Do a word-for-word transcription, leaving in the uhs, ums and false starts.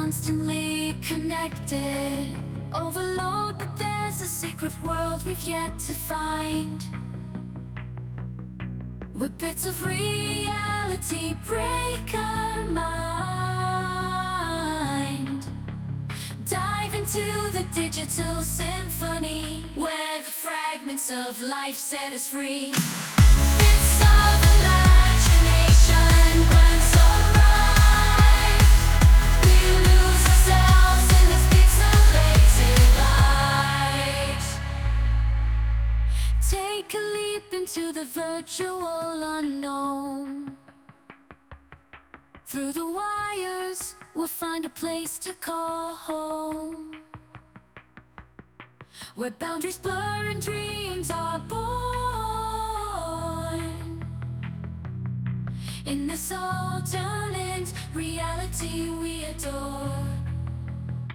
constantly connected. Overload, but there's a secret world we've yet to find, where bits of reality break our mind. Dive into the digital symphony, where the fragments of life set us free. Bits of imagination burn so bright, we lose ourselves in this pixelated light. Take a leap into the virtual unknown. Through the wires, we'll find a place to call home, where boundaries blur and dreams are born. In this alternate reality we adore.